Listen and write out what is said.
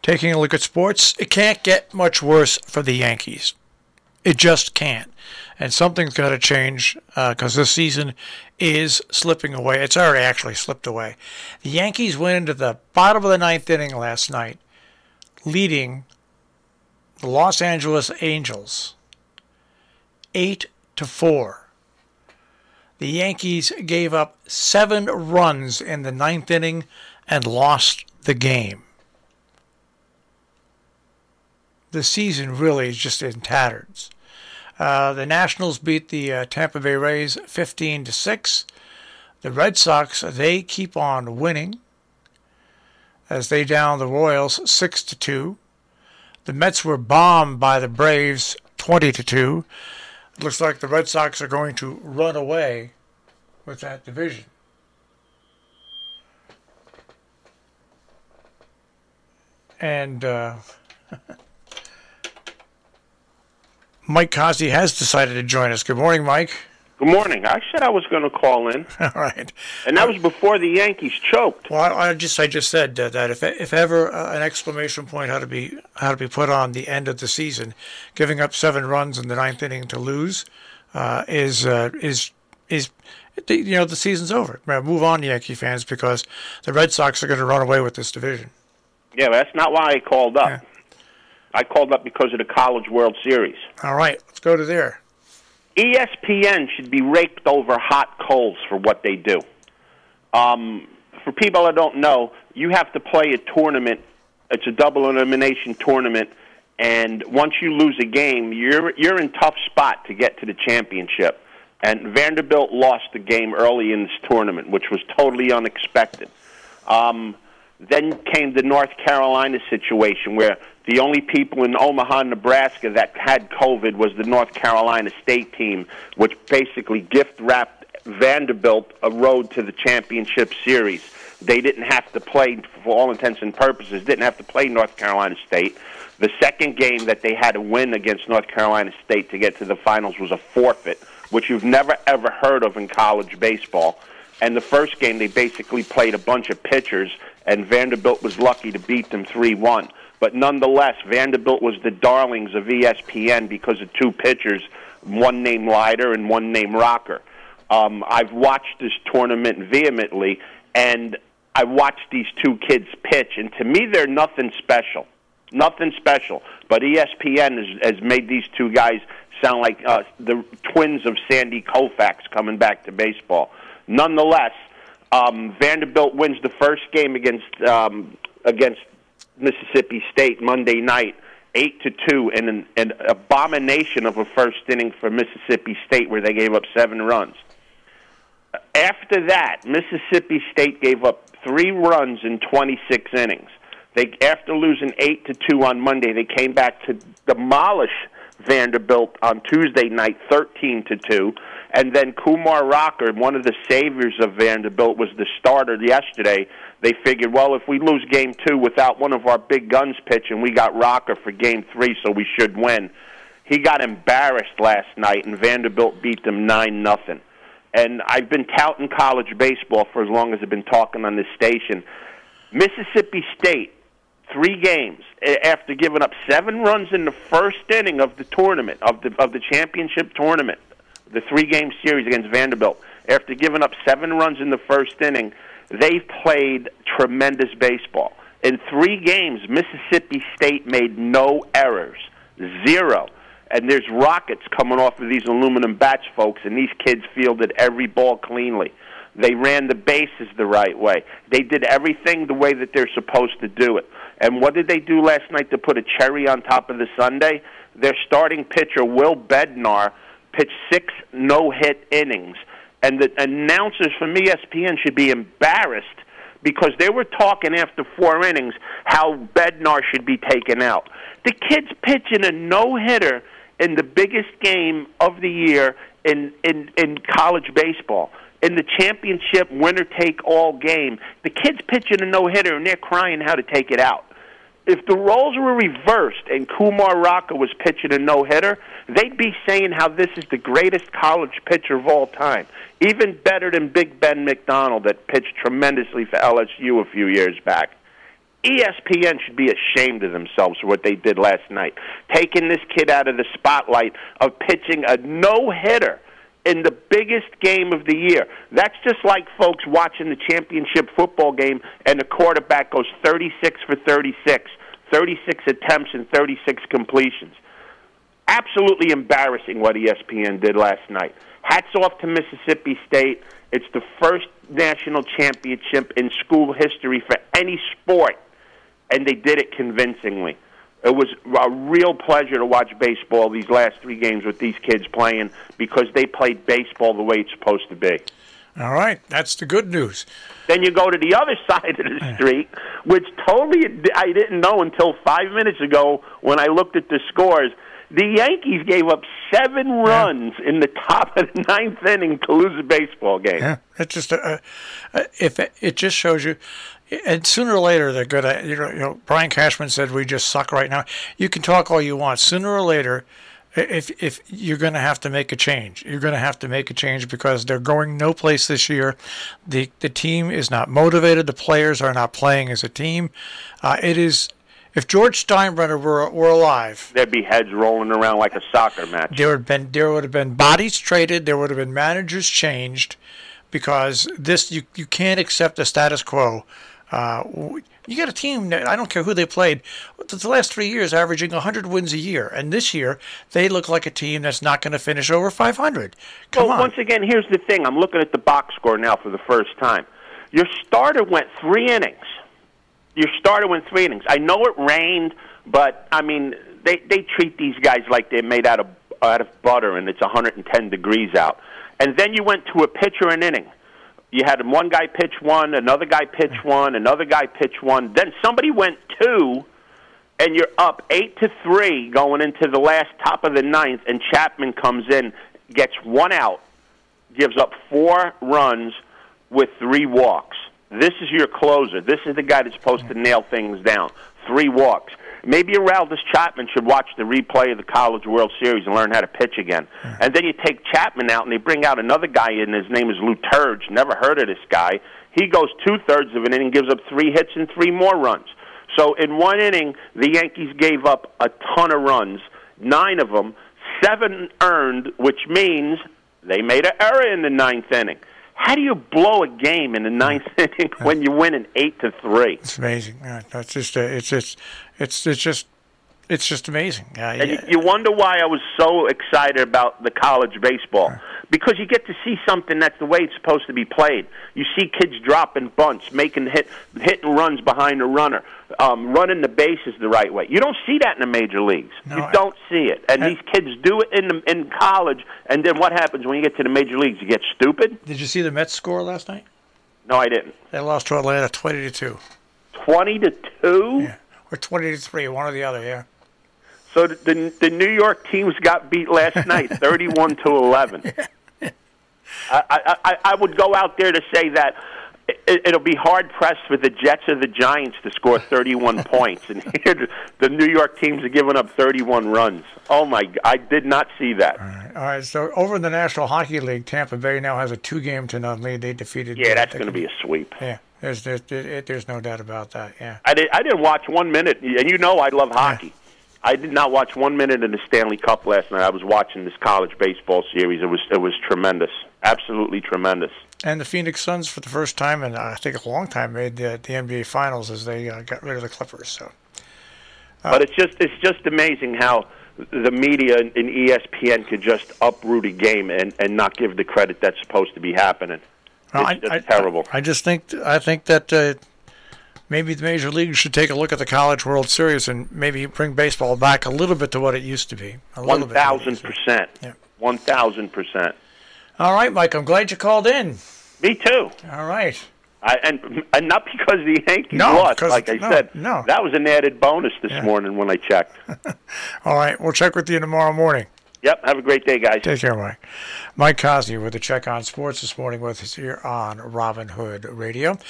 Taking a look at sports, it can't get much worse for the Yankees. It just can't. And something's got to change because this season is slipping away. It's already actually slipped away. The Yankees went into the bottom of the ninth inning last night, leading the Los Angeles Angels 8-4. The Yankees gave up 7 runs in the ninth inning and lost the game. The season really is just in tatters. The Nationals beat the Tampa Bay Rays 15-6. The Red Sox, they keep on winning as they down the Royals 6-2. The Mets were bombed by the Braves 20-2. It looks like the Red Sox are going to run away with that division. And Mike Cosby has decided to join us. Good morning, Mike. Good morning. I said I was going to call in. All right. And that was before the Yankees choked. Well, I just said that if ever an exclamation point had to be put on the end of the season, giving up 7 runs in the ninth inning to lose is the season's over. Move on, Yankee fans, because the Red Sox are going to run away with this division. Yeah, but that's not why I called up. Yeah. I called up because of the College World Series. All right, let's go to there. ESPN should be raked over hot coals for what they do. For people that don't know, you have to play a tournament. It's a double elimination tournament, and once you lose a game, you're in tough spot to get to the championship. And Vanderbilt lost the game early in this tournament, which was totally unexpected. Then came the North Carolina situation where the only people in Omaha, Nebraska that had COVID was the North Carolina State team, which basically gift-wrapped Vanderbilt a road to the championship series. They didn't have to play, for all intents and purposes, didn't have to play North Carolina State. The second game that they had to win against North Carolina State to get to the finals was a forfeit, which you've never, ever heard of in college baseball. And the first game, they basically played a bunch of pitchers, and Vanderbilt was lucky to beat them 3-1. But nonetheless, Vanderbilt was the darlings of ESPN because of 2 pitchers, one named Leiter and one named Rocker. I've watched this tournament vehemently, and I watched these 2 kids pitch, and to me, they're nothing special. Nothing special. But ESPN has made these 2 guys sound like the twins of Sandy Koufax coming back to baseball. Nonetheless, Vanderbilt wins the first game against Mississippi State Monday night, 8-2, in an abomination of a first inning for Mississippi State where they gave up 7 runs. After that, Mississippi State gave up 3 runs in 26 innings. After losing 8-2 on Monday, they came back to demolish Vanderbilt on Tuesday night, 13-2. And then Kumar Rocker, one of the saviors of Vanderbilt, was the starter yesterday. They figured, well, if we lose Game 2 without one of our big guns pitching, we got Rocker for Game 3, so we should win. He got embarrassed last night, and Vanderbilt beat them 9-0. And I've been touting college baseball for as long as I've been talking on this station. Mississippi State, 3 games, after giving up 7 runs in the first inning of the tournament, of the championship tournament, the 3-game series against Vanderbilt, after giving up 7 runs in the first inning, they played tremendous baseball. In 3 games, Mississippi State made no errors, 0. And there's rockets coming off of these aluminum bats, folks, and these kids fielded every ball cleanly. They ran the bases the right way. They did everything the way that they're supposed to do it. And what did they do last night to put a cherry on top of the sundae? Their starting pitcher, Will Bednar, pitched 6 no-hit innings. And the announcers from ESPN should be embarrassed because they were talking after 4 innings how Bednar should be taken out. The kid's pitching a no-hitter in the biggest game of the year in college baseball. In the championship winner-take-all game, the kid's pitching a no-hitter, and they're crying how to take it out. If the roles were reversed and Kumar Rocker was pitching a no-hitter, they'd be saying how this is the greatest college pitcher of all time, even better than Big Ben McDonald that pitched tremendously for LSU a few years back. ESPN should be ashamed of themselves for what they did last night, taking this kid out of the spotlight of pitching a no-hitter in the biggest game of the year. That's just like folks watching the championship football game and the quarterback goes 36 for 36, 36 attempts and 36 completions. Absolutely embarrassing what ESPN did last night. Hats off to Mississippi State. It's the first national championship in school history for any sport, and they did it convincingly. It was a real pleasure to watch baseball these last 3 games with these kids playing because they played baseball the way it's supposed to be. All right, that's the good news. Then you go to the other side of the street, which totally I didn't know until 5 minutes ago when I looked at the scores. The Yankees gave up 7 runs in the top of the 9th inning to lose a baseball game. Yeah, it's just if it just shows you. And sooner or later, they're good at, you know, Brian Cashman said we just suck right now. You can talk all you want. Sooner or later, if you're going to have to make a change, you're going to have to make a change because they're going no place this year. The team is not motivated. The players are not playing as a team. It is. If George Steinbrenner were alive, there'd be heads rolling around like a soccer match. There would have been bodies traded. There would have been managers changed, because this you can't accept the status quo. You got a team that, I don't care who they played, the last 3 years averaging 100 wins a year, and this year they look like a team that's not going to finish over 500. Come on. Once again, here's the thing. I'm looking at the box score now for the first time. Your starter went 3 innings. I know it rained, but I mean they treat these guys like they're made out of butter and it's 110 degrees out. And then you went to a pitcher an inning. You had one guy pitch 1, another guy pitch 1, another guy pitch 1. Then somebody went 2, and you're up 8-3 going into the last top of the 9th. And Chapman comes in, gets 1 out, gives up 4 runs with 3 walks. This is your closer. This is the guy that's supposed to nail things down. 3 walks. Maybe Aroldis Chapman should watch the replay of the College World Series and learn how to pitch again. And then you take Chapman out and they bring out another guy in. His name is Lou Turge. Never heard of this guy. He goes 2/3 of an inning, gives up 3 hits and 3 more runs. So in 1 inning, the Yankees gave up a ton of runs, 9 of them, 7 earned, which means they made an error in the 9th inning. How do you blow a game in the 9th inning when you win an 8-3? It's amazing. It's just amazing. And you wonder why I was so excited about the college baseball. Because you get to see something that's the way it's supposed to be played. You see kids dropping bunts, making hitting runs behind the runner, running the bases the right way. You don't see that in the major leagues. No, you don't see it. And these kids do it in college, and then what happens when you get to the major leagues? You get stupid. Did you see the Mets score last night? No, I didn't. They lost to Atlanta 20-2. 20-2? Yeah, or 20-3, one or the other, yeah. So the New York teams got beat last night, 31-11. I would go out there to say that it'll be hard-pressed for the Jets or the Giants to score 31 points. And here the New York teams are giving up 31 runs. Oh, my God. I did not see that. All right. So over in the National Hockey League, Tampa Bay now has a 2-0 lead. They defeated... Yeah, that's going to be a sweep. Yeah. There's no doubt about that, yeah. I didn't watch 1 minute, and you know I love hockey. Yeah. I did not watch 1 minute in the Stanley Cup last night. I was watching this college baseball series. It was tremendous, absolutely tremendous. And the Phoenix Suns, for the first time in I think a long time, made the NBA Finals as they got rid of the Clippers. So, but it's just amazing how the media and ESPN could just uproot a game and not give the credit that's supposed to be happening. It's terrible. I think that. Maybe the major leagues should take a look at the College World Series and maybe bring baseball back a little bit to what it used to be. 1,000%. Yeah. 1,000%. All right, Mike. I'm glad you called in. Me too. All right. And not because the Yankees lost, like I said. No. That was an added bonus this morning when I checked. All right. We'll check with you tomorrow morning. Yep. Have a great day, guys. Take care, Mike. Mike Cosney with the Check on Sports this morning with us here on Robin Hood Radio.